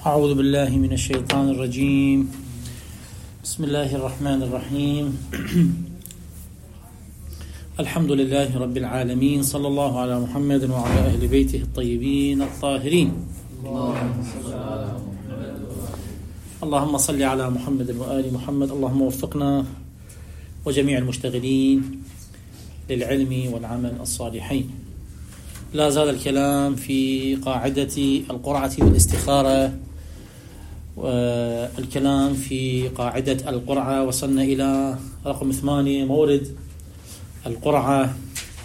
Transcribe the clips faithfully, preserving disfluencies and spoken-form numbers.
أعوذ بالله من الشيطان الرجيم. بسم الله الرحمن الرحيم. الحمد لله رب العالمين، صلى الله على محمد وعلى أهل بيته الطيبين الطاهرين. اللهم صل على محمد وآل محمد. اللهم وفقنا وجميع المشتغلين للعلم والعمل الصالحين. لا زال الكلام في قاعدة القرعة والاستخارة، والكلام في قاعدة القرعة. وصلنا إلى رقم ثمانية، مورد القرعة،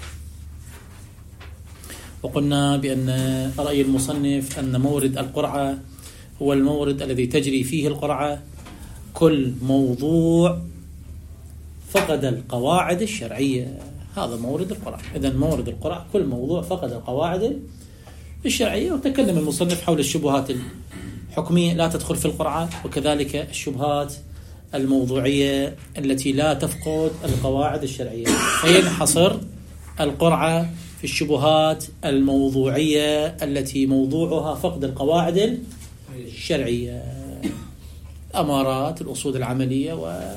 وقلنا بأن رأي المصنف أن مورد القرعة هو المورد الذي تجري فيه القرعة كل موضوع فقد القواعد الشرعية. هذا مورد القرعة. إذن مورد القرعة كل موضوع فقد القواعد الشرعية. وتكلم المصنف حول الشبهات الحكمية لا تدخل في القرعة، وكذلك الشبهات الموضوعية التي لا تفقد القواعد الشرعية. فينحصر القرعة في الشبهات الموضوعية التي موضوعها فقد القواعد الشرعية، أمارات الأصول العملية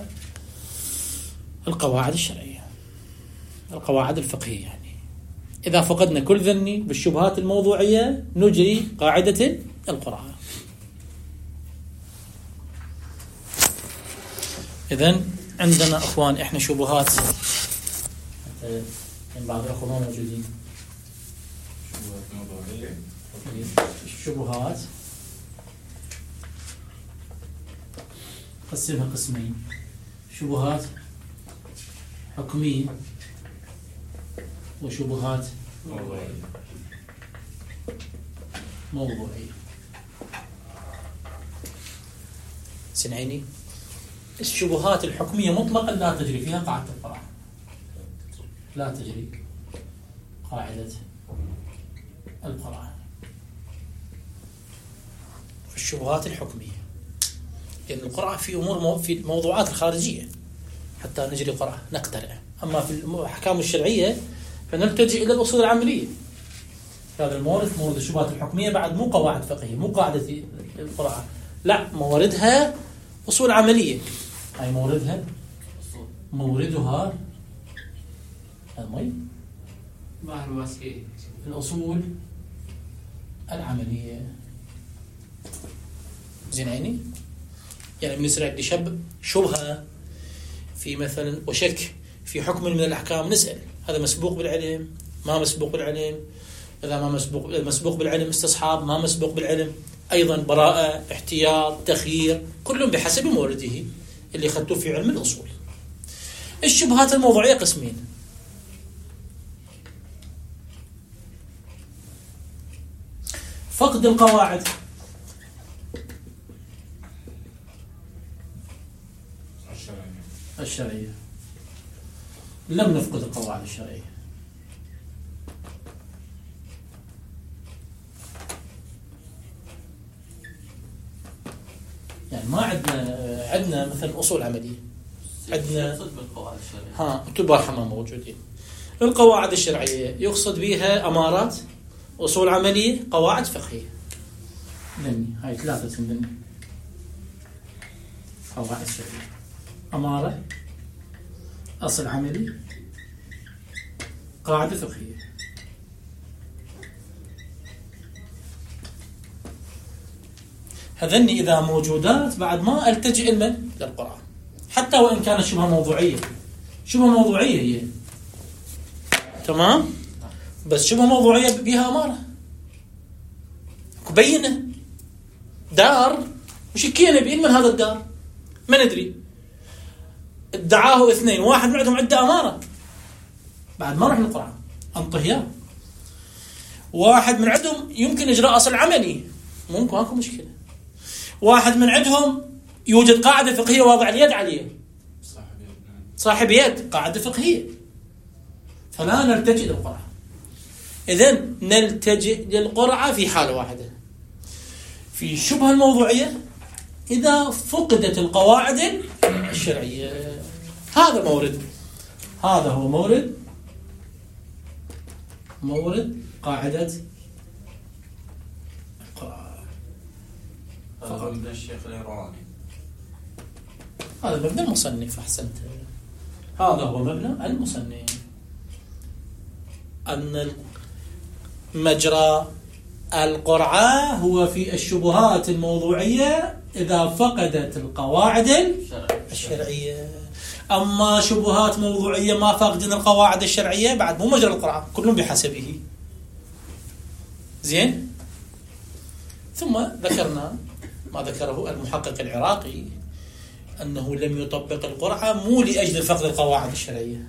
والقواعد الشرعية، القواعد الفقهية. يعني إذا فقدنا كل ذني بالشبهات الموضوعية نجري قاعدة القرعة. إذن عندنا أخوان إحنا شبهات، من بعض الأخوان موجودين الشبهات قسمها قسمين: شبهات حكمية وشبهات موضوعية. سنعيني الشبهات الحكمية مطلقا لا تجري فيها قاعدة القرعة، لا تجري قاعدة القرعة في الشبهات الحكمية، لأن القرعة في أمور مو في الموضوعات الخارجية حتى نجري قرعة نقترع. أما في الأحكام الشرعية فنلتجئ إلى الأصول العملية. هذا المورد مورد الشبهات الحكمية بعد مو قواعد فقهية، مو قاعدة القرعة، لا، موردها أصول عملية. هاي موردها موردها المي الأصول العملية. زين عيني؟ يعني بنسرع لشب شبهة في مثلا وشك في حكم من الأحكام، نسأل هذا مسبوق بالعلم ما مسبوق بالعلم؟ إذا ما مسبوق مسبوق بالعلم استصحاب، ما مسبوق بالعلم أيضا براءة، احتياط، تخيير، كلهم بحسب مورده اللي خدتوه في علم الأصول. الشبهات الموضوعية قسمين: فقد القواعد الشرعية. لم نفقد القواعد الشرعية، يعني ما عندنا عندنا مثلا أصول عملية، عندنا ها تباحة ما موجودين. القواعد الشرعية يقصد بها أمارات، أصول عملية، قواعد فقهية. ذني هاي ثلاثة ذني: قواعد شرعية، أمارة، أصل عملي، قاعدة فقهية. هذني إذا موجودات بعد ما ألتجئ المن للقرآن، حتى وإن كانت شبهة موضوعية. شبهة موضوعية هي تمام، بس شبهة موضوعية بها أمارة كبينة. دار وشكينا بإن من هذا الدار ما ندري، ادعاه اثنين، واحد من عندهم عنده أمارة، بعد ما رح للقرآن انطهيان. واحد من عندهم يمكن إجراء أصل عملي، ممكن هاكو مشكلة. واحد من عندهم يوجد قاعدة فقهية واضع اليد عليه، صاحب يد، قاعدة فقهية، فلا نلتجئ للقرعة. إذن نلتجئ للقرعة في حالة واحدة: في الشبهة الموضوعية إذا فقدت القواعد الشرعية. هذا مورد، هذا هو مورد مورد قاعدة مرتضى. مبنى الشيخ الإيراني. هذا مبنى المصنف. أحسنت. هذا هو مبنى المصنف. أن مجرى القرعة هو في الشبهات الموضوعية إذا فقدت القواعد الشرعية. أما شبهات موضوعية ما فاقدين القواعد الشرعية بعد مو مجرى القرعة، كلهم بحسبه. زين. ثم ذكرنا ما ذكره المحقق العراقي أنه لم يطبق القرعة مو لأجل فقد القواعد الشرعية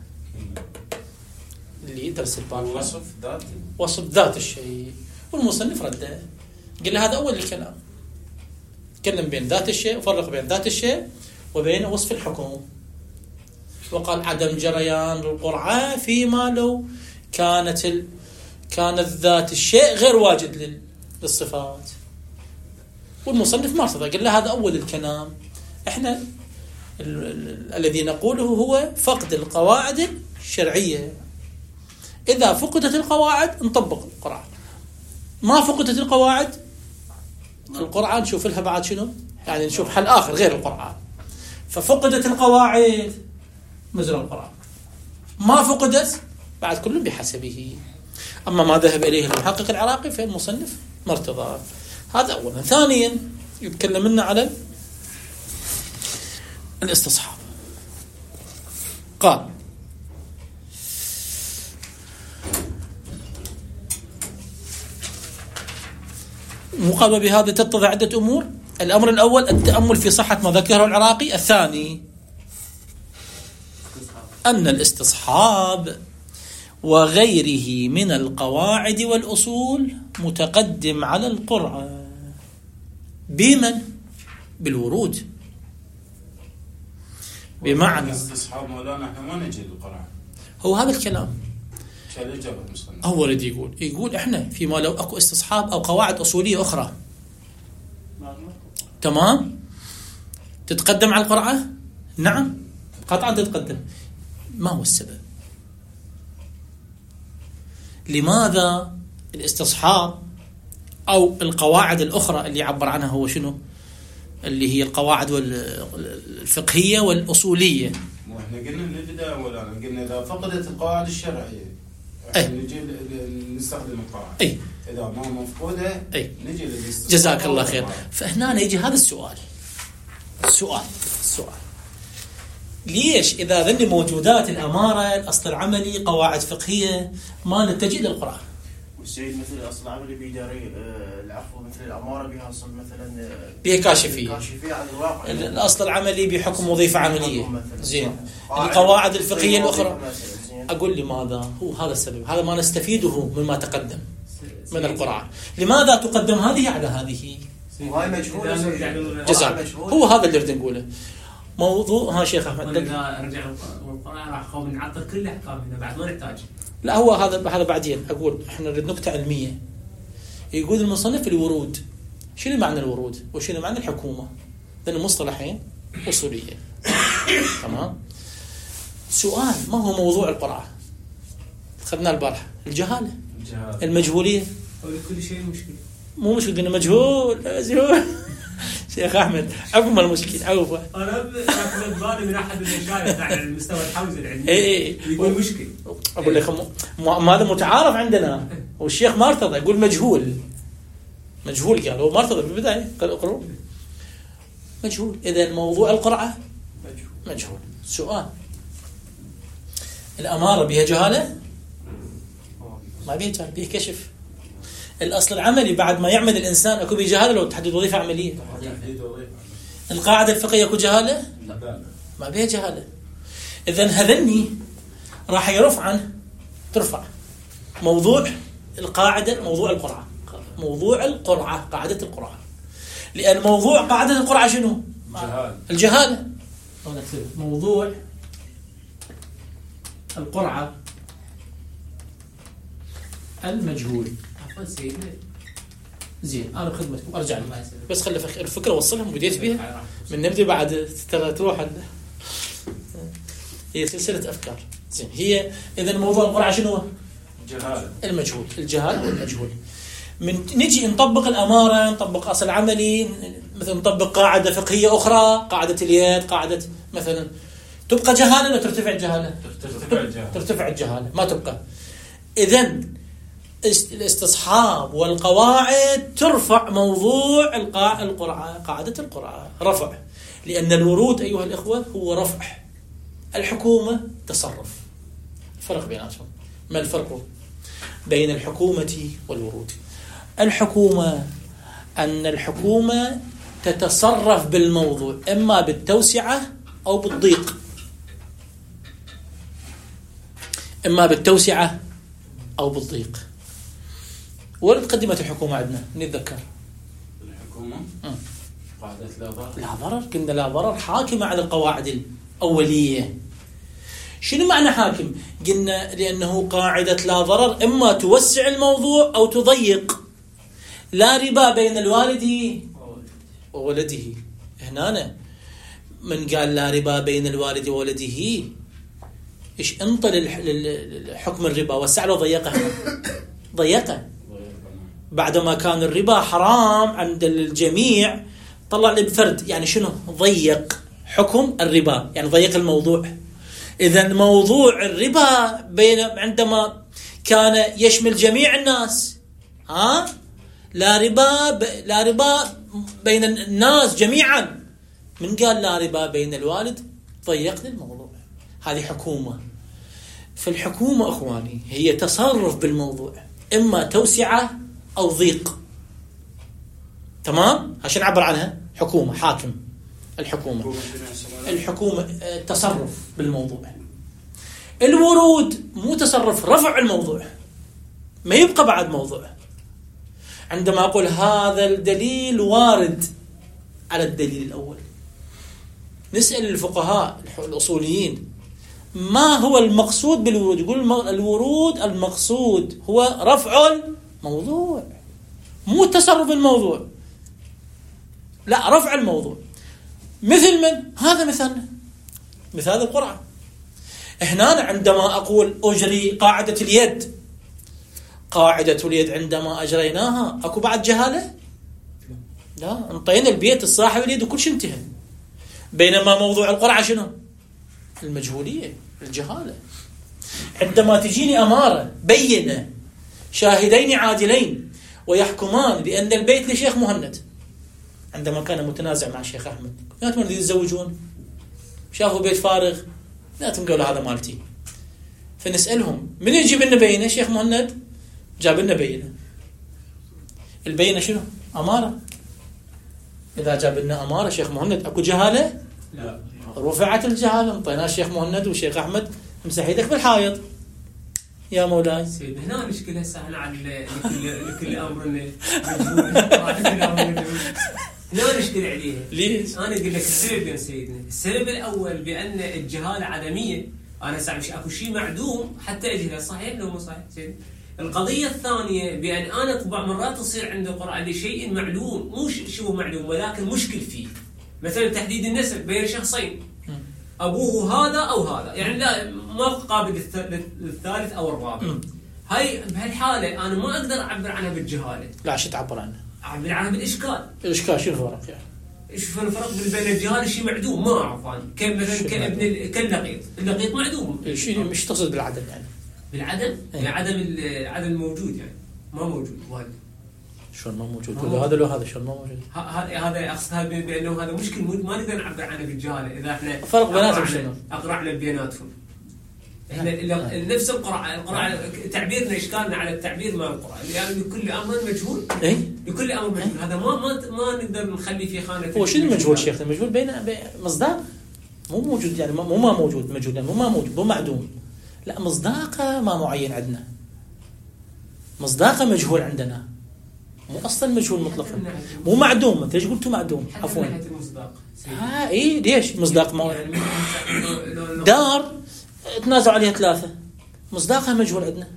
اللي درس الباب وصف ذات وصف ذات الشيء، والمصنف رده قال له هذا أول الكلام. تكلم بين ذات الشيء وفرق بين ذات الشيء وبين وصف الحكم، وقال عدم جريان القرعة فيما لو كانت ال... كانت ذات الشيء غير واجد لل... للصفات. والمصنف ما ارتضى، قال له هذا أول الكلام، احنا ال... ال... الذي نقوله هو فقد القواعد الشرعية. إذا فقدت القواعد نطبق القرعة، ما فقدت القواعد القرعة نشوف لها بعد شنو، يعني نشوف حل آخر غير القرعة. ففقدت القواعد مجرى القرعة، ما فقدت بعد كل بحسبه. أما ما ذهب إليه المحقق العراقي فالمصنف مرتضى. هذا أولا. ثانيا يتكلم لنا على الاستصحاب. قال مقابل بهذا تتضح عدة أمور. الأمر الأول التأمل في صحة ما ذكره العراقي. الثاني أن الاستصحاب وغيره من القواعد والأصول متقدم على القرعة. بمن؟ بالورود. بمعنى الاستصحاب مولانا احنا ما نجي للقرعة. هو هذا الكلام هو الذي يقول يقول احنا فيما لو اكو استصحاب او قواعد اصوليه اخرى تمام تتقدم على القرعه. نعم قطعا تتقدم. ما هو السبب؟ لماذا الاستصحاب او القواعد الاخرى اللي يعبر عنها هو شنو؟ اللي هي القواعد الفقهيه والاصوليه. واحنا قلنا من البدايه اولا قلنا اذا فقدت القواعد الشرعيه أي. نجي نستخدم القواعد. أي. إذا ما مفقودة أي. نجي للاستصحاب. جزاك الله خير. فهنا يجي هذا السؤال السؤال السؤال ليش إذا ذني موجودات الأمارة الأصل العملي قواعد فقهية ما نتجه للقرآن؟ والسيد مثل الأصل العملي بيداري العفو مثل الأمارة بها أصل مثلا بها كاشفية كاشفية عن الواقع. الأصل العملي بحكم وظيفة عملية. زين. القواعد الفقهية الأخرى أقول لماذا؟ هو هذا السبب. هذا ما نستفيده مما تقدم من القرآن. لماذا تقدم هذه على هذه؟ وهاي مجهول. جزاك. هو هذا اللي نريد نقوله. موضوع ها شيخ أحمد. إذا رجع القرآن راح خوف نعطل كل الأحكام هنا بعد ما نحتاج. لا هو هذا هذا بعدين. أقول إحنا نريد نكتة علمية. يقول المصنف الورود. شنو معنى الورود؟ وشنو معنى الحكومة؟ لأن المصطلحين أصولية. تمام. سؤال ما هو موضوع القرآن؟ أخذنا البارحة الجهالة الجهالة المجهولية. كل شيء مشكلة. مو مشكلة قلنا مجهول مجهول. شيخ أحمد عفوا ما المشكلة عفوا. أنا أكمل بالي من أحد المشايخ على المستوى الحوزة العلمي. إيه يقول مشكلة. أقول لك ما هذا متعارف عندنا. والشيخ ما ارتضى يقول مجهول مجهول قال هو ما ارتضى بالبداية قال اقرأ مجهول. إذا موضوع القرعة مجهول. مجهول. سؤال الأمارة بها جهالة؟ ما بها جهالة بها كشف. الأصل العملي بعد ما يعمل الإنسان أكو بها جهالة لو تحدد وظيفة عملية. القاعدة الفقهية أكو جهالة؟ ما بها جهالة. إذن هذني راح يرفعا ترفع موضوع القاعدة موضوع القرعة موضوع القرعة قاعدة القرعة. لأن موضوع قاعدة القرعة شنو؟ جهالة. الجهالة. موضوع القرعة المجهول. عفوا سيدنا. زين أنا بخدمتكم أرجع لي بس خلي الفكرة وصلها بديت بيها من نبدأ بعد ترى تروح هي سلسلة أفكار. زين هي إذا موضوع القرعة شنو؟ جهالة. المجهول. الجهال والمجهول. من نجي نطبق الأمارة نطبق أصل عملي مثلا نطبق قاعدة فقهية أخرى، قاعدة اليد، قاعدة مثلا، تبقى جهالة ولا ترتفع الجهالة؟ ترتفع الجهالة. ترتفع الجهالة، ما تبقى. إذن الاستصحاب والقواعد ترفع موضوع القاع القرعة، قاعدة القرعة رفع، لأن الورود أيها الإخوة هو رفع، الحكومة تصرف. الفرق بيناتهم، ما الفرق بين الحكومة والورود؟ الحكومة أن الحكومة تتصرف بالموضوع إما بالتوسعة أو بالضيق، إما بالتوسعة أو بالضيق. وين قدمت الحكومة عندنا؟ نتذكر الحكومة قاعدة لا ضرر. لا ضرر، كنا لا ضرر حاكمة على القواعد الأولية. شنو معنى حاكم؟ قلنا لأنه قاعدة لا ضرر إما توسع الموضوع أو تضيق. لا ربا بين الوالد وولده. هنا من قال لا ربا بين الوالد وولده، إيش انطل الحكم الربا؟ وسع له ضيقه؟ ضيقه. بعدما كان الربا حرام عند الجميع طلع لي بفرد، يعني شنو؟ ضيق حكم الربا، يعني ضيق الموضوع. إذن موضوع الربا بين عندما كان يشمل جميع الناس، ها لا ربا ب... لا ربا بين الناس جميعا. من قال لا ربا بين الوالد؟ ضيق لي الموضوع. هذه حكومة. في الحكومة أخواني هي تصرف بالموضوع، إما توسعة أو ضيق. تمام؟ عشان نعبر عنها حكومة، حاكم. الحكومة الحكومة تصرف بالموضوع. الورود مو تصرف، رفع الموضوع، ما يبقى بعد موضوع. عندما أقول هذا الدليل وارد على الدليل الأول، نسأل الفقهاء الأصوليين ما هو المقصود بالورود؟ يقول الورود المقصود هو رفع الموضوع، مو تصرف الموضوع، لا رفع الموضوع. مثل من؟ هذا مثالنا، مثال القرعة. هنا عندما أقول أجري قاعدة اليد، قاعدة اليد عندما أجريناها أكو بعد جهالة؟ لا، انطينا البيت الصاحب اليد وكل شيء انتهى. بينما موضوع القرعة شنو؟ المجهولية، الجهالة. عندما تجيني أمارة بينة شاهدين عادلين ويحكمان بأن البيت لشيخ مهند، عندما كان متنازع مع الشيخ أحمد، لا تمرضي يتزوجون، شافوا بيت فارغ، لا تنقول هذا مالتي. فنسألهم من يجيب لنا بينة؟ شيخ مهند جاب لنا بينة. البينة شنو؟ أمارة. إذا جاب لنا أمارة شيخ مهند أكو جهالة؟ لا. رفعت الجهالة، انطينا الشيخ مهند والشيخ أحمد امسح يدك بالحائط يا مولاي. سيد هنا مشكلة هسه احنا على لكل لكل امر مجهول. هنا نشكل عليها. ليش؟ انا اقول لك السبب يا سيدنا، السبب الاول بان الجهاله عدميه، انا سامع اكو شيء معدوم حتى اجهله، صحيح لو مو صحيح سيدنا؟ القضيه الثانيه بان انا بعض مرات تصير عند القرآن لشيء معلوم، مو شيء معلوم ولكن مشكل فيه، مثلا تحديد النسب بين شخصين ابوه هذا او هذا، يعني لا ما قابل للثالث او الرابع. هاي بهالحاله انا ما اقدر اعبر عنها بالجهاله. لا، شو تعبر عنها؟ اعبر عنها بالاشكال. الاشكال شو الفرق يعني؟ ايش الفرق بين الجهاله؟ شيء معدوم ما اعرف انا، كمثلا كابن كاللقيط، اللقيط معدوم. شيء مش تقصد بالعدم يعني؟ بالعدم؟ يعني عدم عدم الموجود، يعني ما موجود والد. شلون ما موجود؟ لو هذا لو هذا شلون ما موجود؟ هذا هذا اقصد بانه هذا مشكل ما نقدر نعبر عنه بالجهاله. اذا احنا فرق بيناتهم شنو؟ اقرعنا بيناتهم. احنا نفس القرعه، القرعه تعبيرنا اشكالنا على التعبير مال القرعه، يعني لكل امر مجهول. اي لكل امر مجهول، هذا ما ما ما نقدر نخلي في خانه. هو شنو المجهول شيخ؟ المجهول بين مصداق مو موجود، يعني مو ما موجود، مجهول يعني مو ما موجود، مو معدوم. لا، مصداقه ما معين عندنا، مصداقه مجهول عندنا، مو اصلا مجهول مطلقا، مو معدوم. انت ليش قلتوا معدوم؟ عفوا. ها اي ليش مصداق؟ ما دار تنازعوا عليها ثلاثه، مصداقها مجهول عندنا.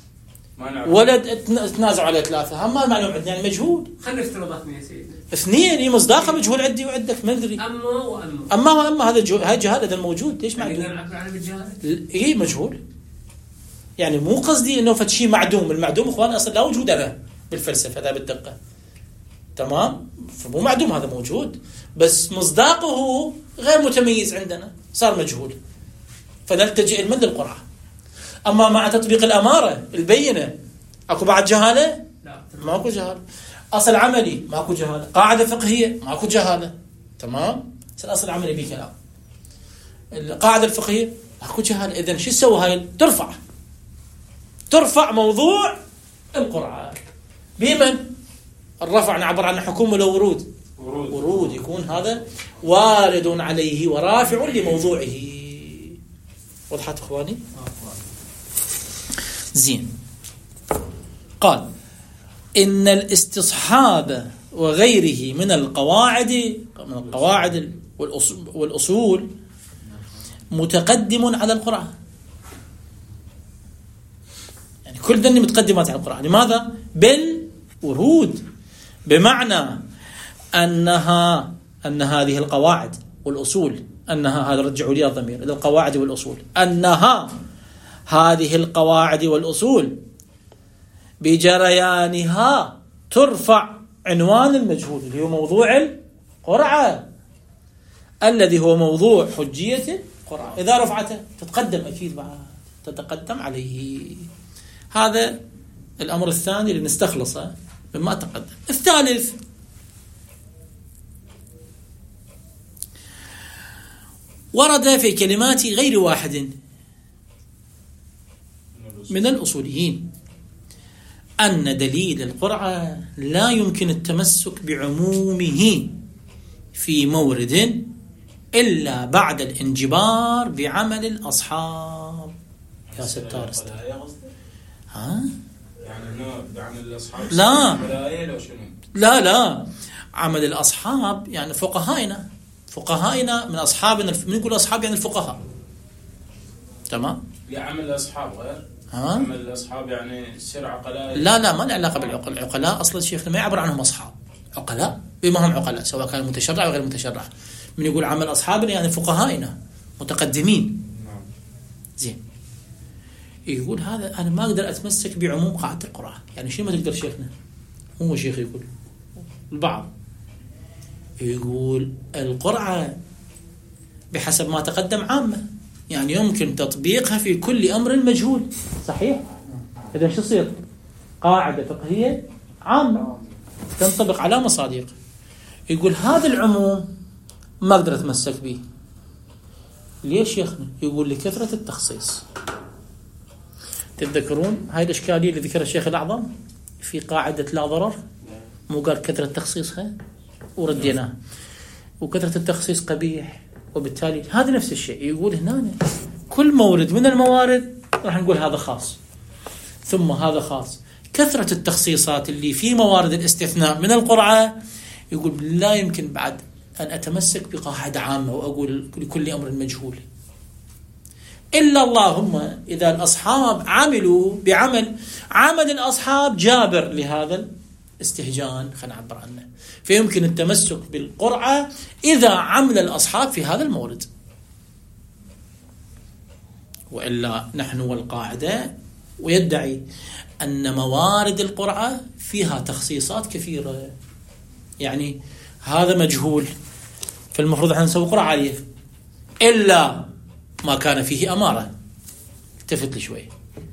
ولد تنازعوا عليه ثلاثه، هم ما معلوم عندنا، يعني مجهول. خلينا نفترض اثنين سيدنا، اثنين هي مصداقها مجهول عندي وعندك، ما ادري. اما واما اما واما هذا جو... هاي جهاله، هذا الموجود ليش معدوم؟ نقدر نعبر عنه بالجهاله؟ اي مجهول، يعني مو قصدي انه فد شيء معدوم. المعدوم اخوان اصلا لا وجود له بالفلسفه، هذا بالدقه تمام؟ فمو معدوم، هذا موجود، بس مصداقه غير متميز عندنا، صار مجهول، فنلتجئ من للقرعة. أما مع تطبيق الأمارة البينة أكو بعد جهالة؟ لا، ماكو جهالة. أصل عملي ماكو جهالة، قاعدة فقهية ماكو جهالة، تمام؟ الأصل العملي به كلام، القاعدة الفقهية ماكو جهالة. إذن شو تسوي هاي؟ ترفع ترفع موضوع القرعة. بمن؟ الرفع نعبر عنه حكم ولا ورود؟ ورود. ورود، يكون هذا وارد عليه ورافع لموضوعه. وضحت إخواني؟ زين. قال إن الاستصحاب وغيره من القواعد من القواعد والأصول متقدم على القرعة. يعني كل ذني متقدمات على القرعة. لماذا؟ بالورود، بمعنى أنها أن هذه القواعد والأصول أنها، هذا رجعوا لي الضمير إلى القواعد والأصول، أنها هذه القواعد والأصول بجريانها ترفع عنوان المجهول اللي هو موضوع القرعة، الذي هو موضوع حجية القرعة. إذا رفعته تتقدم، أكيد بعد تتقدم عليه. هذا الأمر الثاني اللي نستخلصه مما تقدم. الثالث، ورد في كلمات غير واحد من الأصوليين أن دليل القرعة لا يمكن التمسك بعمومه في مورد إلا بعد الانجبار بعمل الأصحاب. يا ستار ها؟ يعني بعمل الأصحاب؟ لا لا لا، عمل الأصحاب يعني فقهائنا، فقهائنا من أصحابنا، من يقول أصحاب يعني الفقهاء، تمام؟ يعمل الأصحاب غير؟ ها؟ عمل الأصحاب يعني سر عقلاء؟ لا لا، ما له علاقة بالعقل. العقلاء أصلا الشيخ ما يعبر عنهم أصحاب، عقلاء بما هم عقلاء، سواء كان متشرع أو غير متشرع. من يقول عمل أصحابنا يعني فقهائنا متقدمين. نعم. زين. يقول هذا أنا ما أقدر أتمسك بعموم قاعدة القرآن. يعني شو ما تقدر شيخنا؟ هو شيخ يقول البعض يقول القرعة بحسب ما تقدم عامة، يعني يمكن تطبيقها في كل أمر مجهول. صحيح؟ إذا شو يصير؟ قاعدة فقهية عامة تنطبق على مصادق. يقول هذا العموم ما أقدر أتمسك به. ليش شيخنا؟ يقول لكثرة التخصيص. تتذكرون هاي الإشكالية اللي ذكرها الشيخ الأعظم في قاعدة لا ضرر؟ مو قال كثرة تخصيصها ورديناه، وكثرة التخصيص قبيح، وبالتالي هذا نفس الشيء. يقول هنا كل مورد من الموارد راح نقول هذا خاص، ثم هذا خاص. كثرة التخصيصات اللي في موارد الاستثناء من القرعة يقول لا يمكن بعد أن أتمسك بقاعدة عامة وأقول لكل أمر مجهول، إلا اللهم إذا الأصحاب عملوا بعمل عمل الأصحاب جابر لهذا الاستهجان، خلينا نعبر عنه، فيمكن التمسك بالقرعة إذا عمل الأصحاب في هذا المورد. وإلا نحن والقاعدة ويدعي أن موارد القرعة فيها تخصيصات كثيرة، يعني هذا مجهول فالمفروض أن نسوي قرعة عليه إلا ما كان فيه أمارة. التفت لي شوي،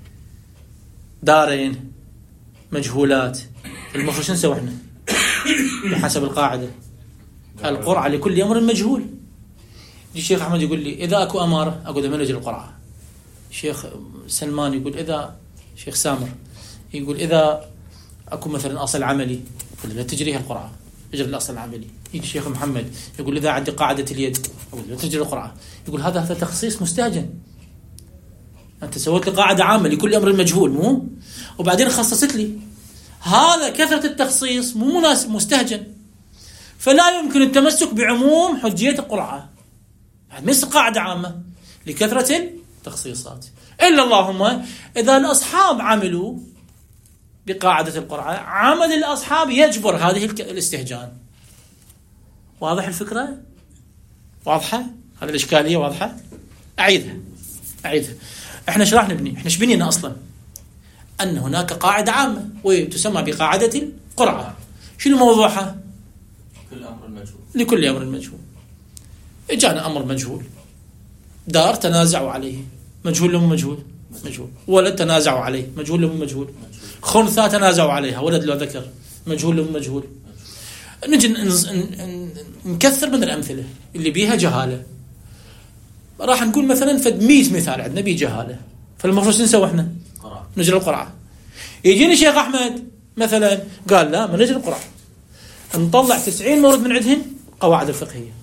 دارين مجهولات، المفروض شو نسوي احنا بحسب القاعدة؟ القرعة لكل أمر مجهول. يجي الشيخ أحمد يقول لي إذا أكو أمارة أقول من أجل القرعة. الشيخ سلمان يقول إذا، شيخ سامر يقول إذا أكو مثلا أصل عملي أقول لا تجريها القرعة، اجري الأصل العملي. يجي الشيخ محمد يقول إذا عندي قاعدة اليد أقول لا تجري القرعة. يقول هذا هذا تخصيص مستهجن، أنت سويت لي قاعدة عامة لكل أمر مجهول مو، وبعدين خصصت لي. هذا كثرة التخصيص مو مناسب، مستهجن، فلا يمكن التمسك بعموم حجية القرعة. ما يصير قاعدة عامة لكثرة التخصيصات، إلا اللهم إذا الأصحاب عملوا بقاعدة القرعة عمل الأصحاب يجبر هذه الاستهجان. واضح الفكرة؟ واضحة؟ هذه الإشكالية واضحة؟ أعيدها أعيدها إحنا شو راح نبني؟ إحنا شبنينا أصلا أن هناك قاعدة عامة وتسمى بقاعدة القرعة، شنو موضوعها؟ كل أمر مجهول. لكل أمر مجهول. إجانا أمر مجهول، دار تنازعوا عليه، مجهول لهم مجهول مجهول. ولد تنازعوا عليه، مجهول لهم مجهول. خنثى تنازعوا عليها، ولد لو ذكر، مجهول لهم مجهول. نجي نكثر من الأمثلة اللي بيها جهالة. راح نقول مثلا فد مية مثال عندنا بيه جهالة، فالمفروض نسوي احنا نجري القرعة. يجيني شيخ أحمد مثلا قال لا ما نجري القرعة، نطلع تسعين مورد من عندهن قواعد الفقهية،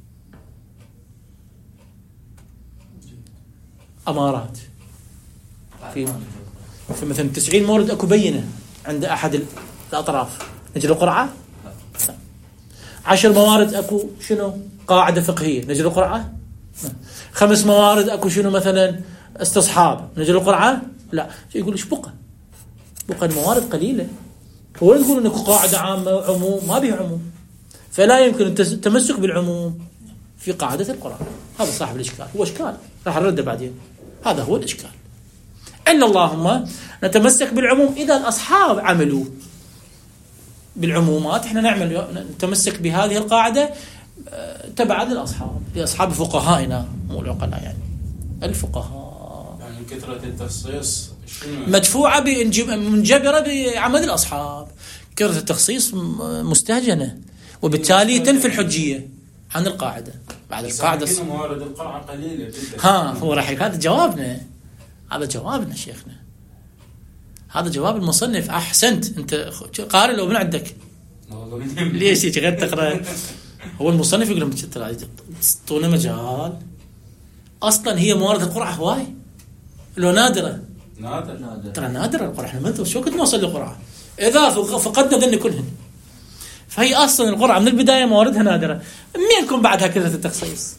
أمارات في فمثلا تسعين مورد أكو بينة عند أحد الأطراف، نجري القرعة. عشر موارد أكو شنو قاعدة فقهية، نجري القرعة. خمس موارد أكو شنو مثلا استصحاب، نجري القرعة. لا، يقول إيش بقى بقى الموارد قليلة، هو يقول إنك قاعدة عامة عموم، ما بها عموم، فلا يمكن التمسك بالعموم في قاعدة القرعة. هذا صاحب الإشكال، هو إشكال راح نرده بعدين، هذا هو الإشكال. إلا اللهم نتمسك بالعموم إذا الأصحاب عملوا بالعمومات، إحنا نعمل نتمسك بهذه القاعدة تبع للأصحاب، لأصحاب فقهائنا مو العقلاء، يعني الفقهاء. يعني كثرة التخصيص مدفوعة منجبرة بعمل الأصحاب، كثرة التخصيص مستهجنة، وبالتالي تنفي الحجية عن القاعدة. بعد القاعدة موارد القرعة قليلة جدا. ها هو راح هذا جوابنا، هذا جوابنا شيخنا، هذا جواب المصنف. أحسنت، أنت قارئ لو من عندك ليش يجي غير تقرأ؟ هو المصنف يقول لهم تعطونا مجال. أصلا هي موارد القرعة هواي لو نادرة، نادر ترى نادرة القرعة. احنا ما شو كنت نوصل للقرعة إذا فقدنا ذن كلهن. فهي أصلا القرعة من البداية مواردها نادرة، منكم بعدها كثرة التخصيص.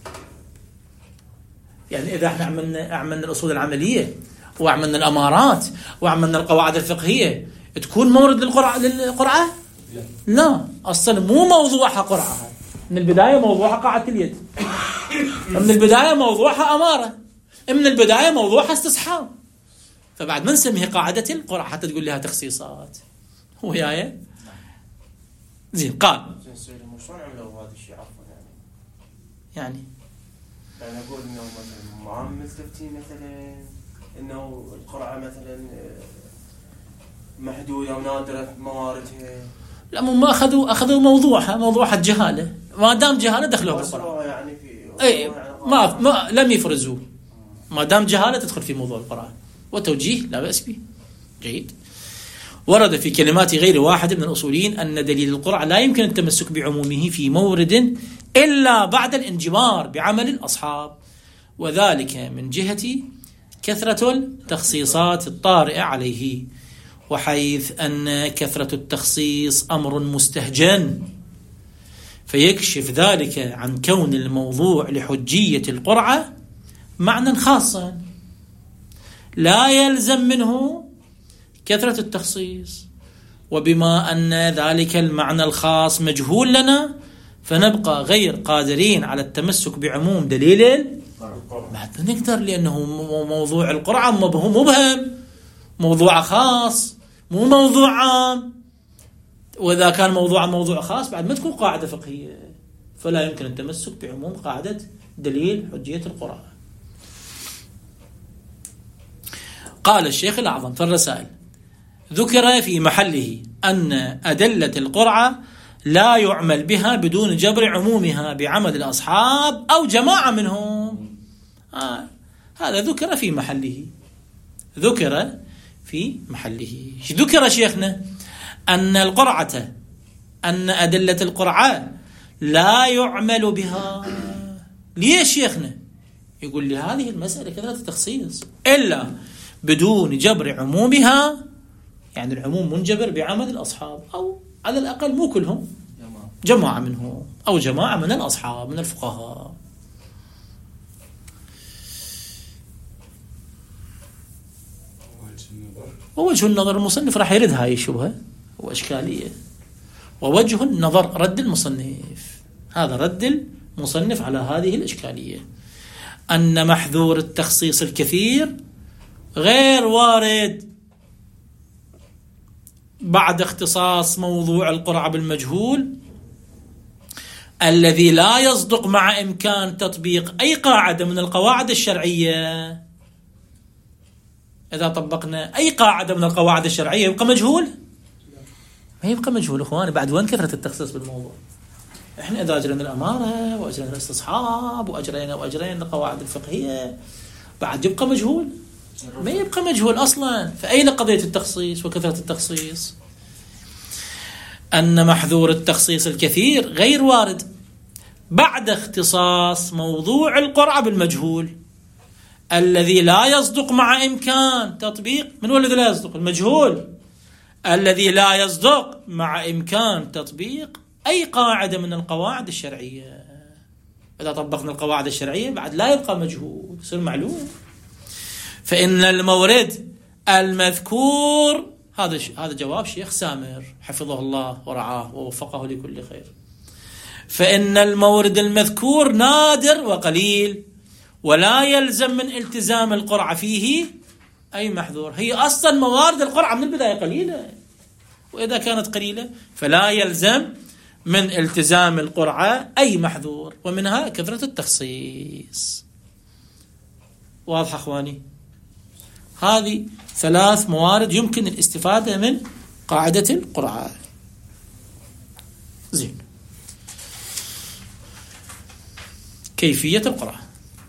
يعني إذا احنا عملنا عملنا الأصول العملية وعملنا الأمارات وعملنا القواعد الفقهية، تكون مورد للقرعة للقرعة؟ لا، أصلا مو موضوعها قرعة، من البداية موضوعها قاعدة اليد، من البداية موضوعها أمارة، من البداية موضوعها استصحاب. فبعد ما نسميها قاعدة القرعة حتى تقول لها تخصيصات. هو يايا زين. قال شلون عملوا هذا الشيء عفوا يعني؟ يعني يعني أقول إنه مثلا معامل مستفتين مثلا إنه القرعة مثلا محدودة ونادرة مواردها. لا، مو ما أخذوا أخذوا موضوعها موضوعها الجهالة، ما دام جهالة دخلوها بالقرعة. يعني في أي ما ما لم يفرزوا، ما دام جهالة تدخل في موضوع القرعة، وتوجيه لا بأس به. جيد. ورد في كلمات غير واحد من الأصوليين أن دليل القرعة لا يمكن التمسك بعمومه في مورد إلا بعد الانجبار بعمل الأصحاب، وذلك من جهة كثرة التخصيصات الطارئة عليه، وحيث أن كثرة التخصيص أمر مستهجن، فيكشف ذلك عن كون الموضوع لحجية القرعة معنى خاصا لا يلزم منه كثرة التخصيص. وبما أن ذلك المعنى الخاص مجهول لنا، فنبقى غير قادرين على التمسك بعموم دليل بعد نقدر، لأنه موضوع القرعة مبهم، موضوع خاص مو موضوع عام. وإذا كان موضوع موضوع خاص بعد ما تكون قاعدة فقهية، فلا يمكن التمسك بعموم قاعدة دليل حجية القرعة. قال الشيخ الأعظم في الرسائل: ذكر في محله أن أدلة القرعة لا يعمل بها بدون جبر عمومها بعمل الأصحاب أو جماعة منهم. آه. هذا ذكر في محله، ذكر في محله. ذكر شيخنا أن القرعة أن أدلة القرعة لا يعمل بها. ليش شيخنا؟ يقول لي هذه المسألة كثرة التخصيص إلا بدون جبر عمومها، يعني العموم منجبر بعمل الأصحاب، أو على الأقل مو كلهم، جماعة منهم أو جماعة من الأصحاب من الفقهاء. ووجه النظر المصنف راح يرد هاي الشبهة وإشكالية. ووجه النظر رد المصنف، هذا رد المصنف على هذه الإشكالية، أن محذور التخصيص الكثير غير وارد بعد اختصاص موضوع القرعة بالمجهول الذي لا يصدق مع إمكان تطبيق أي قاعدة من القواعد الشرعية. إذا طبقنا أي قاعدة من القواعد الشرعية يبقى مجهول؟ ما يبقى مجهول إخواني. بعد وين كثرة التخصيص بالموضوع؟ إحنا إذا أجرينا الأمارة وأجرينا الاستصحاب وأجرينا وأجرينا القواعد الفقهية بعد يبقى مجهول؟ ما يبقى مجهول أصلا. فأين قضية التخصيص وكثرة التخصيص؟ أن محذور التخصيص الكثير غير وارد بعد اختصاص موضوع القرعة بالمجهول الذي لا يصدق مع إمكان تطبيق. من هو الذي لا يصدق؟ المجهول الذي لا يصدق مع إمكان تطبيق أي قاعدة من القواعد الشرعية. إذا طبقنا القواعد الشرعية بعد لا يبقى مجهول، يصير معلوم. فإن المورد المذكور، هذا هذا جواب شيخ سامر حفظه الله ورعاه ووفقه لكل خير. فإن المورد المذكور نادر وقليل ولا يلزم من التزام القرعة فيه أي محذور. هي أصلا موارد القرعة من البداية قليلة، وإذا كانت قليلة فلا يلزم من التزام القرعة أي محذور، ومنها كثرة التخصيص. واضح أخواني؟ هذه ثلاث موارد يمكن الاستفادة من قاعدة القرعة. زين، كيفية القرعة.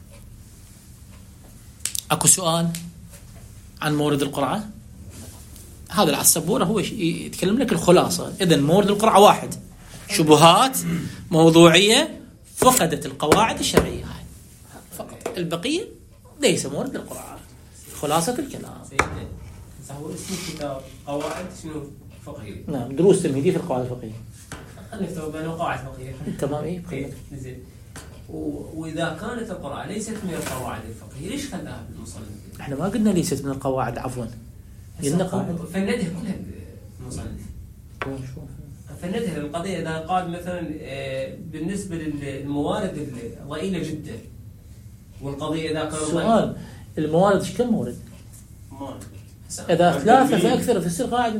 أكو سؤال عن مورد القرعة؟ هذا على السبورة هو يتكلم لك الخلاصة. إذن مورد القرعة واحد، شبهات موضوعية فقدت القواعد الشرعية فقط، البقية ليس مورد القرعة. خلاصة الكلام. سيدنا هو اسم الكتاب قواعد شنو فقهية؟ نعم، دروس تمهيدية في القواعد الفقهية. خلينا نفترض بأنه قواعد فقهية. تمام. إيه زين. وإذا كانت القرعة ليست من القواعد الفقهية ليش خلاها بالمصنف؟ احنا ما قلنا ليست من القواعد، عفوا قلنا قاعدة. فندها كلها بالمصنف. فندها القضية إذا قال مثلا بالنسبة للموارد الضئيلة جدا، والقضية إذا كان سؤال الموارد ايش كم مورد؟ إذا ثلاثة فأكثر تصير قاعدة.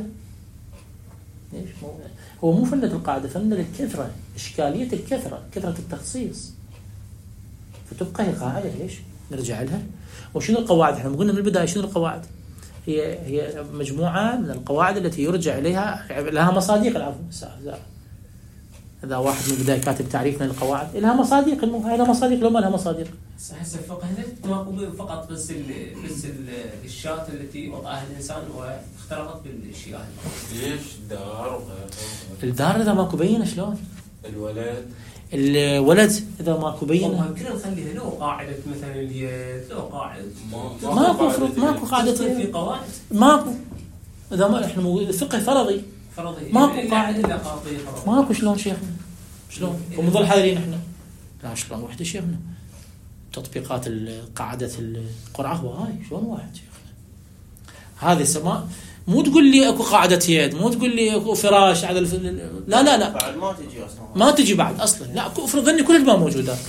ليش؟ هو مو فند القاعدة، فند الكثرة، إشكالية الكثرة، كثرة التخصيص، فتبقى هي قاعدة. ليش؟ نرجع لها. وشنو القواعد؟ احنا قلنا من البداية شنو القواعد؟ هي هي مجموعة من القواعد التي يرجع إليها، لها مصادق. العفو، إذا واحد من البداية كاتب تعريف من القواعد لها مصادق، لها مصادق لو ما لها مصادق. هسه الفقه هنا ماكو فقط بس ال بس الشاة التي وضعها الإنسان واختلطت بالشياه. ليش الدار وغيرها؟ الدار إذا ماكو بينة شلون؟ الولد الولد إذا ماكو بينة ممكن نخليها له قاعدة مثلا اليد، له قاعدة. ماكو فرض، ماكو قاعدة في قواعد. ماكو. إذا ما إحنا موجود الفقه فرضي. فرضي. ماكو قاعدة. إلا قاضية فرضي. ماكو. شلون شيخنا؟ شلون؟ ومظل حاضرين إحنا. لا شلون وحدة شيخنا؟ تطبيقات قاعدة القرعة هاي شلون واحد شيخنا؟ هذه السماء مو تقول لي اكو قاعدة يد، مو تقول لي اكو فراش على الف... لا لا لا بعد ما تجي اصلا، ما تجي بعد اصلا. لا افرض اني كل الاسباب موجودات.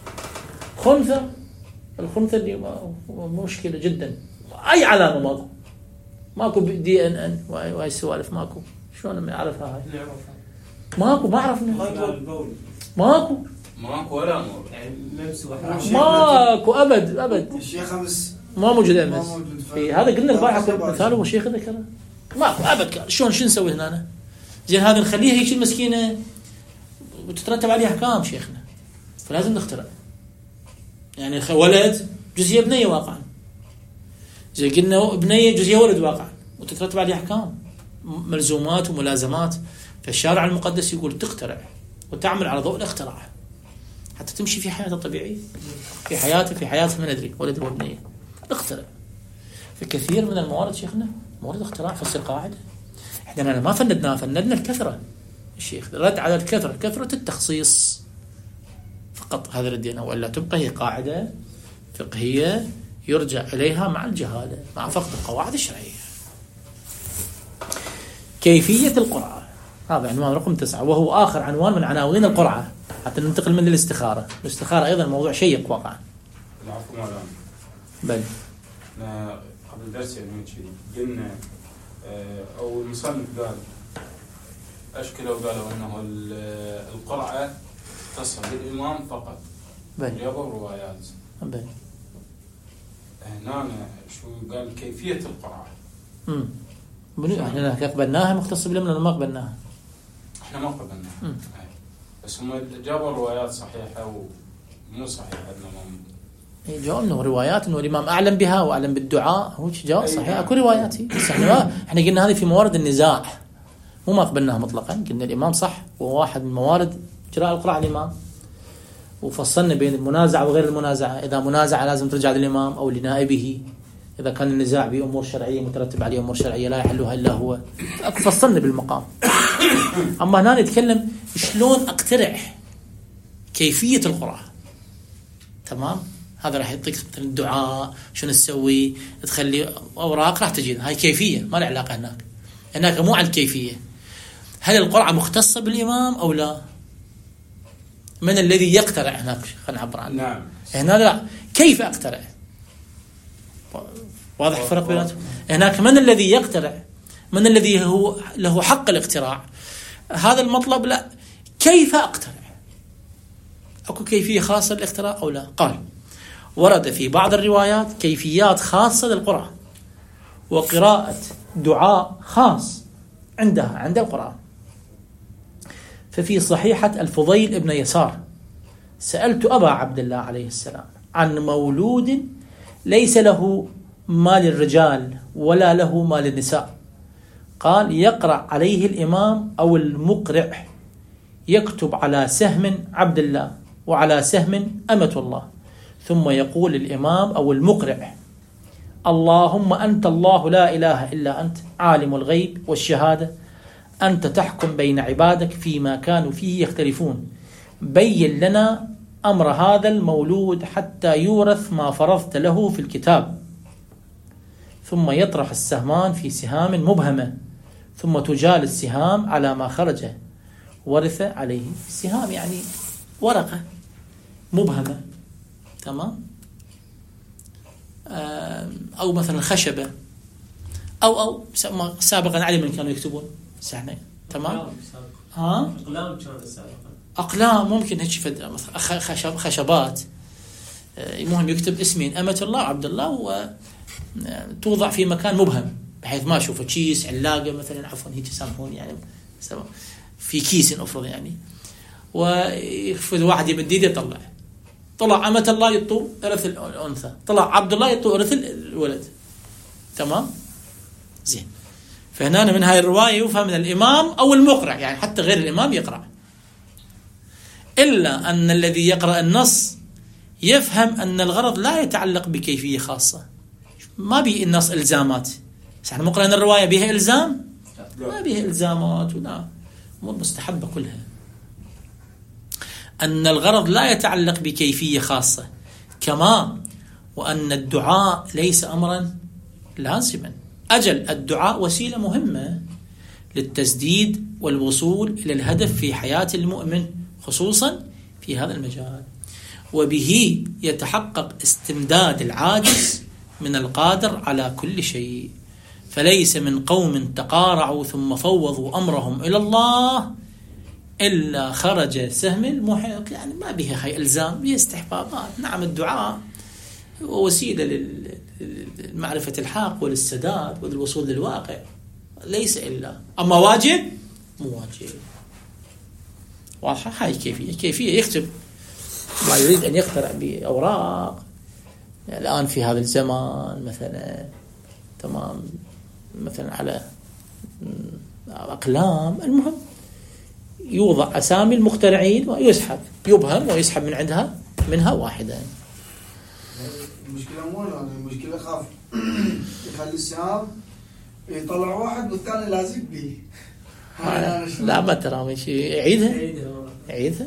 خنثى، الخنثى اللي مشكلة جدا، اي علامة ماكو، ماكو دي ان ان وهاي السوالف ماكو. شلون اعرفها هاي؟ ماكو، ما عرفنا. ماكو ماكو ولا امور، يعني ممسوح ماكو ابد ابد. الشيخ امس ما موجود امس. في هذا قلنا البارحه مثال هو الشيخ ذكره. ماكو ابد. شلون شو نسوي هنا؟ زين هذه نخليها هيك المسكينه وتترتب عليها احكام شيخنا، فلازم نخترع. يعني ولد جزئيه بنيه واقعا، زي قلنا بنيه جزئيه ولد واقعا، وتترتب عليها احكام ملزومات وملازمات. فالشارع المقدس يقول تخترع وتعمل على ضوء الاختراع حتى تمشي في حياتها الطبيعية، في حياتها في حياتها ما ندري ولد وابنية. اخترع. فكثير من الموارد شيخنا موارد اختراع فتصير قاعدة. احنا ما فندناها، فندنا الكثرة. الشيخ رد على الكثرة، كثرة التخصيص فقط، هذا ردينا. وإلا تبقى هي قاعدة فقهية يرجع إليها مع الجهالة، مع فقد القواعد الشرعية. كيفية القرعة، هذا عنوان رقم تسعة، وهو آخر عنوان من عناوين القرعة حتى ننتقل من الاستخارة. الاستخارة أيضا موضوع شيق واقعا. العفو مولانا. بل قبل درس يعني قلنا أو المصنف قال أشكلوا وقالوا أنه القرعة تصل للإمام فقط يبقى روايات بل. هنا شو قال كيفية القرعة امم احنا قبلناها مختص بالإمام ولا ما قبلناها؟ احنا ما قبلناها بس هم جابوا روايات صحيحة ومو صحيحة أنهم جاء روايات انه الامام اعلم بها واعلم بالدعاء، هو جاء صحيح اكو روايات. بس احنا احنا قلنا هذه في موارد النزاع مو ما قبلناها مطلقا، قلنا الامام صح وهو واحد من موارد اجراء القرعه الامام، وفصلنا بين المنازعه وغير المنازعه. اذا منازعه لازم ترجع للامام او لنائبه، اذا كان النزاع بامور شرعيه مترتب عليه امور شرعيه لا يحلها الا هو، فصلنا بالمقام. اما هنا نتكلم شلون اقترح كيفيه القرعه. تمام، هذا راح يعطيك مثلا الدعاء شنو تسوي، تخلي اوراق راح تجي، هاي كيفيه ما له علاقه هناك. هناك مو على الكيفيه، هل القرعه مختصه بالامام او لا؟ من الذي يقترع هناك؟ خلينا نعبر عنه. نعم. هنا لا، كيف اقترع؟ واضح الفرق بيناتهم؟ هناك من الذي يقترع، من الذي هو له حق الاقتراع. هذا المطلب لا، كيف اقترع؟ اكو كيفيه خاصه للاقتراع او لا؟ قال ورد في بعض الروايات كيفيات خاصة للقرآن وقراءة دعاء خاص عندها عند القرآن. ففي صحيحة الفضيل ابن يسار سألت أبا عبد الله عليه السلام عن مولود ليس له مال الرجال ولا له مال النساء، قال يقرأ عليه الإمام أو المقرع، يكتب على سهم عبد الله وعلى سهم أمة الله، ثم يقول الإمام أو المقرع اللهم أنت الله لا إله إلا أنت عالم الغيب والشهادة، أنت تحكم بين عبادك فيما كانوا فيه يختلفون، بين لنا أمر هذا المولود حتى يورث ما فرضت له في الكتاب. ثم يطرح السهمان في سهام مبهمة، ثم تجال السهام على ما خرج ورث عليه. السهام يعني ورقة مبهمة، تمام، أو مثلا خشبة أو أو سابقا علم من كانوا يكتبون سهنا، تمام. ها أقلام كانت سابقا، أقلام ممكن هيك فد خشب خشبات، المهم يكتب اسمين أمة الله وعبد الله، وتوضع في مكان مبهم بحيث ما أشوفه، كيس علاقة مثلا، عفوا هيك يسمون يعني في كيس أفرض يعني، ويخفض واحد يمد يده يطلع، طلع أمة الله يطو إرث الأنثى، طلع عبد الله يطو إرث الولد، تمام زين. فهنا من هاي الرواية يفهم من الإمام أو المقرع، يعني حتى غير الإمام يقرأ، إلا أن الذي يقرأ النص يفهم أن الغرض لا يتعلق بكيفية خاصة، ما بيه النص إلزامات. احنا مقرأ أن الرواية بها إلزام، ما بها إلزامات ولا أمور مستحبة كلها. أن الغرض لا يتعلق بكيفية خاصة، كما وأن الدعاء ليس أمرا لازما. أجل الدعاء وسيلة مهمة للتسديد والوصول إلى الهدف في حياة المؤمن، خصوصا في هذا المجال، وبه يتحقق استمداد العاجز من القادر على كل شيء. فليس من قوم تقارعوا ثم فوضوا أمرهم إلى الله إلا خرج سهم المحيط، يعني ما بها هاي إلزام، بها استحبابات. نعم الدعاء وسيلة لمعرفة الحق وللسداد وللوصول للواقع، ليس إلا، أما واجب مو واجب. واضحة هاي كيفية كيفية يكتب ما يريد أن يقترع بأوراق الآن في هذا الزمان مثلا، تمام، مثلا على أقلام، المهم يوضع أسامي المخترعين ويسحب، يبهم ويسحب من عندها منها واحدة. المشكلة مو أنا، المشكلة خاف يخلي السهام يطلع واحد والثاني لازق به. لا ما ترى شيء، يعيدها يعيدها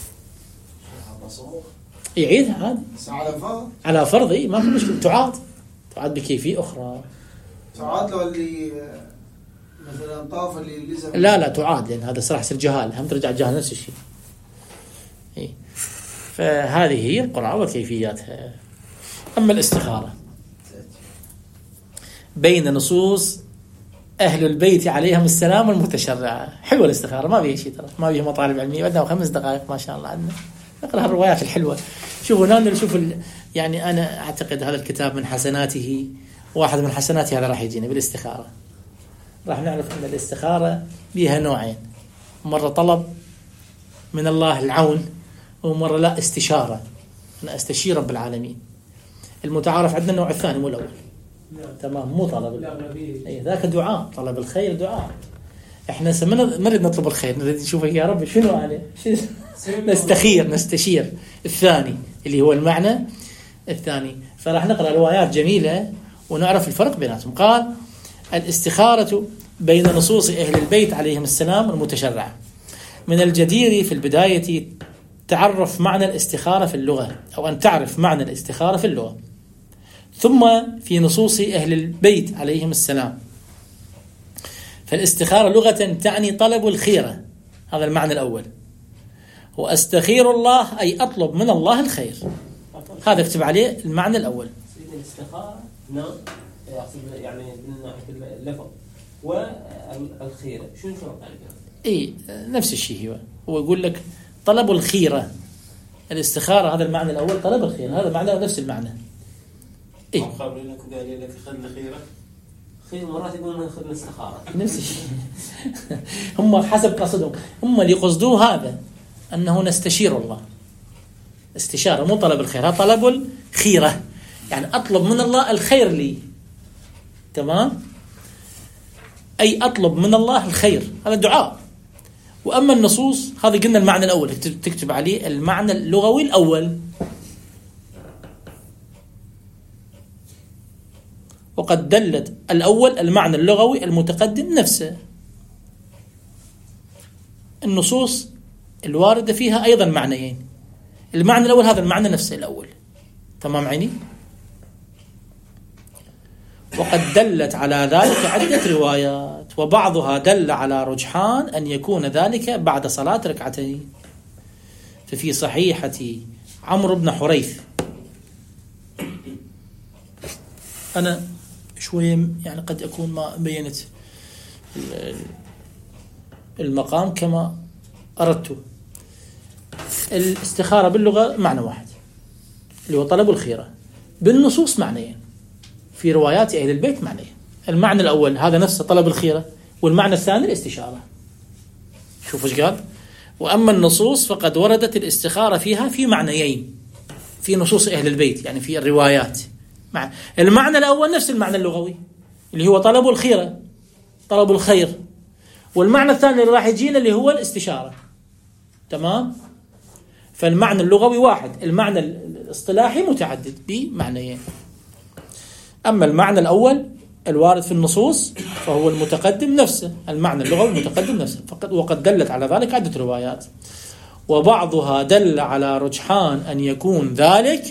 يعيدها عادي على فرض على فرض إيه، ما في مشكلة. تعاد تعاد بكيفية أخرى، تعاد لو اللي مثلا طاف اللي لزم، لا لا تعاد، لأن هذا صراحة يصير جهال، هم ترجع جهال نفس الشيء. إيه. فهذه هي القرعة وكيفياتها. أما الاستخارة بين نصوص أهل البيت عليهم السلام المتشرعة. حلوة الاستخارة، ما بيها شيء ترى، ما بيها مطالب علمية. عندنا خمس دقائق ما شاء الله عندنا نقرأ الروايات الحلوة. شوفوا هنا نشوف ال... يعني أنا أعتقد هذا الكتاب من حسناته، واحد من حسناته هذا راح يجينا بالاستخارة. راح نعرف أن الاستخارة بيها نوعين، مرة طلب من الله العون، ومرة لا استشارة، أنا أستشير رب العالمين. المتعارف عندنا النوع الثاني مو الأول. تمام، مو طلب، أي ذاك دعاء، طلب الخير دعاء. إحنا سمنا نريد نطلب الخير، نريد نشوفك يا رب شنو عليه، نستخير نستشير. الثاني اللي هو المعنى الثاني. فراح نقرأ روايات جميلة ونعرف الفرق بيناتهم. قال: الاستخارة بين نصوص أهل البيت عليهم السلام المتشرعة. من الجدير في البداية تعرف معنى الاستخارة في اللغة، أو أن تعرف معنى الاستخارة في اللغة، ثم في نصوص أهل البيت عليهم السلام. فالاستخارة لغة تعني طلب الخيرة، هذا المعنى الأول. وأستخير الله أي أطلب من الله الخير، هذا اكتب عليه المعنى الأول. الاستخارة نعم يعني من ناحية اللفظ، والخيرة شو الفرق يعني؟ إيه نفس الشيء. هو هو يقول لك طلب الخيرة، الاستخارة هذا المعنى الأول، طلب الخير هذا معنى نفس المعنى. إيه مقابلينك وقال لك خذ الخيرة، خير مرات يقولون خذ الاستخارة، نفس الشيء. هم حسب قصدهم، هم اللي قصدوه هذا أنه نستشير الله. استشارة مو طلب الخير، هذا طلب الخيرة، يعني أطلب من الله الخير لي. تمام، أي أطلب من الله الخير، هذا الدعاء. وأما النصوص هذا قلنا المعنى الأول، تكتب عليه المعنى اللغوي الأول. وقد دلت الأول المعنى اللغوي المتقدم نفسه. النصوص الواردة فيها أيضا معنيين، المعنى الأول هذا المعنى نفسه الأول. تمام عيني. وقد دلت على ذلك عدة روايات، وبعضها دل على رجحان أن يكون ذلك بعد صلاة ركعتين. ففي صحيحة عمرو بن حريث، أنا شوية يعني قد أكون ما بينت المقام كما أردت. الاستخارة باللغة معنى واحد اللي هو طلب الخيرة، بالنصوص معنيين، في روايات أهل البيت معنيين. المعنى الأول هذا نفسه طلب الخيرة، والمعنى الثاني الاستشارة. شوفوا ايش قال: وأما النصوص فقد وردت الاستخارة فيها في معنيين، في نصوص أهل البيت يعني في الروايات. مع المعنى الأول نفس المعنى اللغوي اللي هو طلب الخيرة، طلب الخير، والمعنى الثاني اللي راح يجينا اللي هو الاستشارة. تمام، فالمعنى اللغوي واحد، المعنى الاصطلاحي متعدد بمعنيين. أما المعنى الأول الوارد في النصوص فهو المتقدم نفسه، المعنى اللغوي المتقدم نفسه. فقد وقد دلت على ذلك عدة روايات، وبعضها دل على رجحان أن يكون ذلك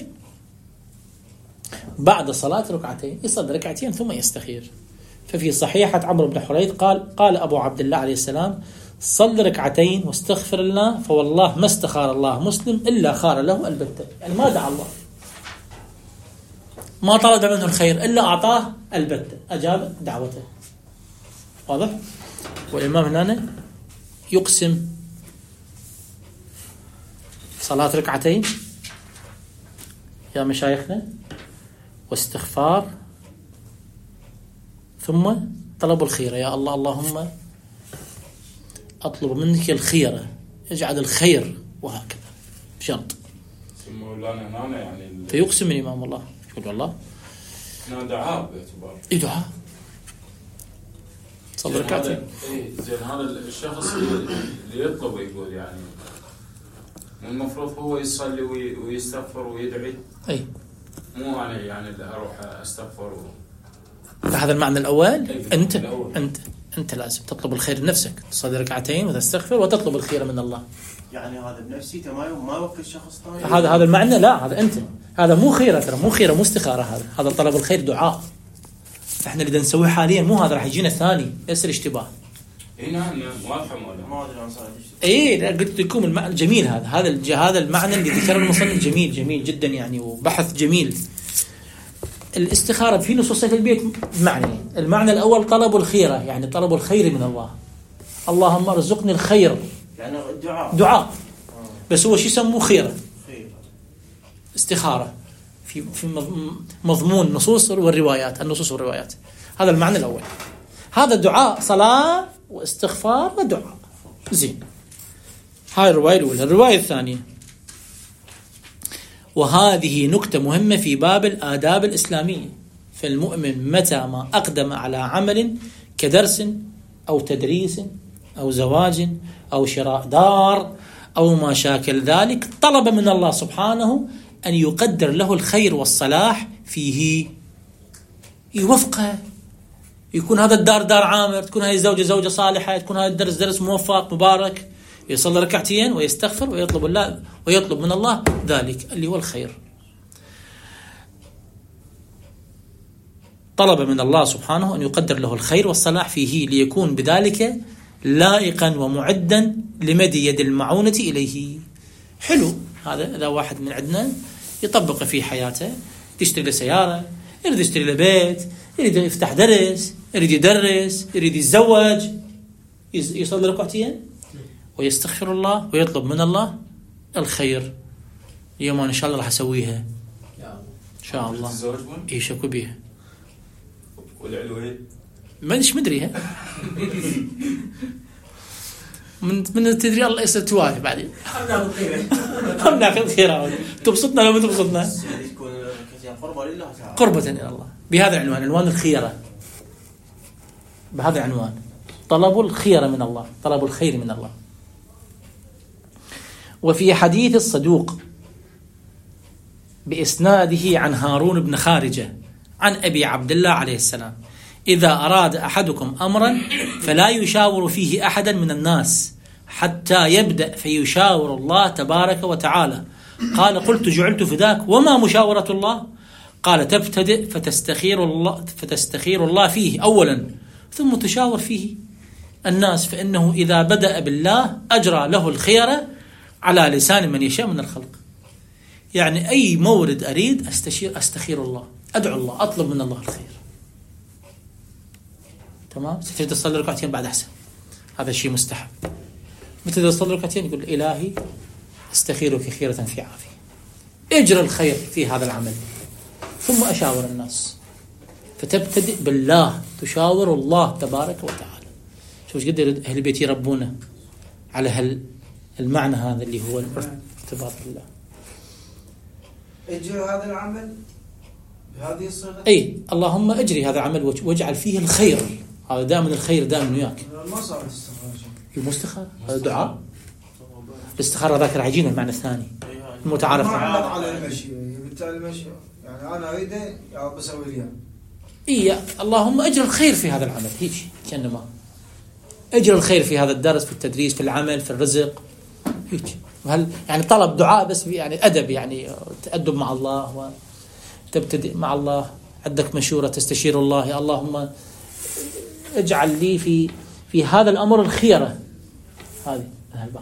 بعد صلاة ركعتين، يصلي ركعتين ثم يستخير. ففي صحيحة عمرو بن حريث قال: قال أبو عبد الله عليه السلام: صل ركعتين واستغفر الله، فوالله ما استخار الله مسلم إلا خار له البتة. يعني ما دعا الله، ما طلب منه الخير إلا أعطاه البتة، أجاب دعوته. واضح؟ والإمام هنا يقسم صلاة ركعتين يا مشايخنا، واستغفار، ثم طلب الخير. يا الله اللهم أطلب منك الخيرة، اجعل الخير، وهكذا بشرط. مولانا هنا يعني فيقسم الإمام الله يقول والله هنا دعاء باعتبار إيه دعاء صلى ركعتين. إيه زين هذا الشخص اللي يطلب يقول يعني المفروض هو يصلي ويستغفر ويدعي، أي مو أنا يعني اللي أروح أستغفر و... هذا المعنى الأول. أي أنت الأول. أنت أنت لازم تطلب الخير لنفسك، تصلي ركعتين وتستغفر وتطلب الخير من الله. يعني هذا بنفسي تمام، ما وكل شخص ثاني. هذا هذا المعنى، لا هذا أنت، هذا مو خيرة، ترى مو خيرة، مو استخارة، هذا هذا طلب الخير دعاء. فإحنا اللي نسويه حاليا مو هذا، راح يجينا الثاني يصير اشتباه. هنا واضحة ولا ما أدري عن صلاة إيه قلت لكم المعنى الجميل هذا، هذا الج... هذا المعنى اللي ذكره المصنف جميل جميل جدا يعني، وبحث جميل. الاستخارة في نصوص أهل البيت معنى. المعنى الأول طلب الخيرة، يعني طلب الخير من الله. اللهم ارزقني الخير، يعني الدعاء دعاء، بس هو شو يسموه خيرة، خير. استخارة في في مضمون النصوص والروايات، النصوص والروايات. هذا المعنى الأول. هذا دعاء، صلاة واستغفار ودعاء. زين، هاي الرواية الأولى. الرواية الثانية، وهذه نكتة مهمة في باب الآداب الإسلامية. فالمؤمن متى ما أقدم على عمل كدرس أو تدريس أو زواج أو شراء دار أو ما شاكل ذلك، طلب من الله سبحانه أن يقدر له الخير والصلاح فيه، يوفقه، يكون هذا الدار دار عامر، تكون هذه الزوجة زوجة صالحة، تكون هذا الدرس درس موفق مبارك. يصلي ركعتين ويستغفر ويطلب الله ويطلب من الله ذلك اللي هو الخير. طلب من الله سبحانه أن يقدر له الخير والصلاح فيه ليكون بذلك لائقا ومعدا لمد يد المعونة إليه. حلو هذا. إذا واحد من عندنا يطبق في حياته، يشتري له سيارة، يريد يشتري له بيت، يريد يفتح درس، يريد يدرس، يريد يتزوج، يصلي ركعتين ويستغفر الله ويطلب من الله الخير. اليوم أنا إن شاء الله راح أسويها إن شاء الله. إيه شكو بيها والعلوية مانيش مدريها من من تدري الله يسر توافي بعدين هم ناخذ خيرا تبسطنا لو ما تبسطنا قربة إلى الله. بهذا العنوان، عنوان الخيرة، بهذا العنوان طلب الخيرة من الله، طلب الخير من الله. وفي حديث الصدوق بإسناده عن هارون بن خارجة عن أبي عبد الله عليه السلام: إذا أراد أحدكم أمرا فلا يشاور فيه أحدا من الناس حتى يبدأ فيشاور الله تبارك وتعالى. قال: قلت جعلت فداك، وما مشاورة الله؟ قال: تبتدئ فتستخير الله, فتستخير الله فيه أولا، ثم تشاور فيه الناس، فإنه إذا بدأ بالله أجرى له الخير على لسان من يشاء من الخلق. يعني أي مورد أريد أستشير أستخير الله، أدعو الله، أطلب من الله الخير. تمام. تريد تصلي ركعتين بعد أحسن، هذا الشيء مستحب. متى تصلي ركعتين يقول: إلهي أستخيرك خيرة في عافية، اجرى الخير في هذا العمل، ثم أشاور الناس. فتبتدئ بالله، تشاور الله تبارك وتعالى. شوف قد أهل البيت يربونا على هال المعنى هذا اللي هو الارتباط بالله. اجري هذا العمل بهذه الصيغة. أي اللهم أجري هذا العمل واجعل فيه الخير. هذا دائما الخير دائما وياك. ما صار الاستخارة. المستخارة هذا دعاء. الاستخارة ذاك راح يجينا المعنى الثاني المتعارف على على المشي. بالتالي المشي يعني أنا أريده يا بسوي لي إيه. اللهم أجر الخير في هذا العمل، هيك كأنما أجر الخير في هذا الدرس، في التدريس، في العمل، في الرزق، هيك. وهل يعني طلب دعاء بس يعني أدب، يعني تأدب مع الله وتبتدئ مع الله، عندك مشورة تستشير الله: يا اللهم اجعل لي في في هذا الأمر الخيرة. هذه البعض.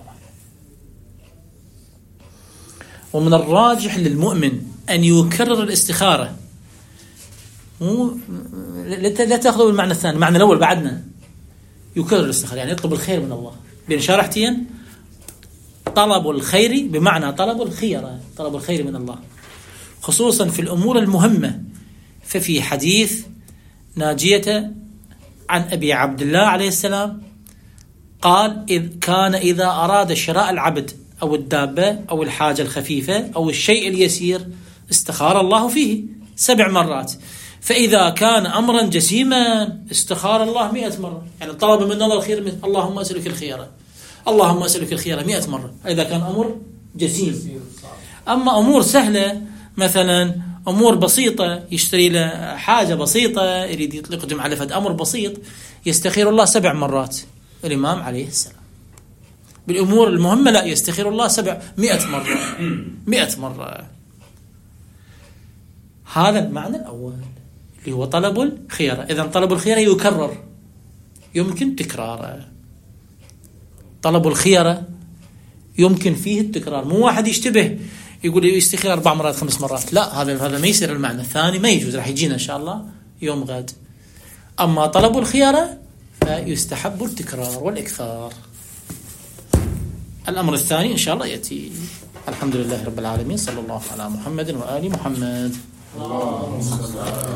ومن الراجح للمؤمن أن يكرر الاستخارة، مو لا تأخذوا المعنى الثاني، المعنى الأول بعدنا يكرر الاستخارة، يعني يطلب الخير من الله. بين شرحتين طلب الخير بمعنى طلب الخيرة، طلب الخير من الله، خصوصا في الأمور المهمة. ففي حديث ناجية عن أبي عبد الله عليه السلام قال: إذ كان إذا أراد شراء العبد أو الدابة أو الحاجة الخفيفة أو الشيء اليسير استخار الله فيه سبع مرات، فإذا كان أمرا جسيما استخار الله مئة مرة. يعني طلب من الله الخير من اللهم أسألك الخيرة، اللهم أسألك الخيرة مئة مرة، إذا كان أمر جسيم. أما أمور سهلة، مثلا أمور بسيطة، يشتري له حاجة بسيطة، يريد يقدم على فد أمر بسيط، يستخير الله سبع مرات الإمام عليه السلام. بالأمور المهمة لا، يستخير الله سبع مئة مرة مئة مرة. هذا المعنى الأول اللي هو طلب الخيرة. إذا طلب الخيرة يكرر، يمكن تكراره. طلب الخيرة يمكن فيه التكرار، مو واحد يشتبه يقول يستخير أربع مرات خمس مرات، لا، هذا هذا ما يصير. المعنى الثاني ما يجوز، راح يجينا إن شاء الله يوم غد. أما طلب الخيارة فيستحب التكرار والإكثار. الأمر الثاني إن شاء الله يأتي. الحمد لله رب العالمين، صلى الله على محمد وآل محمد.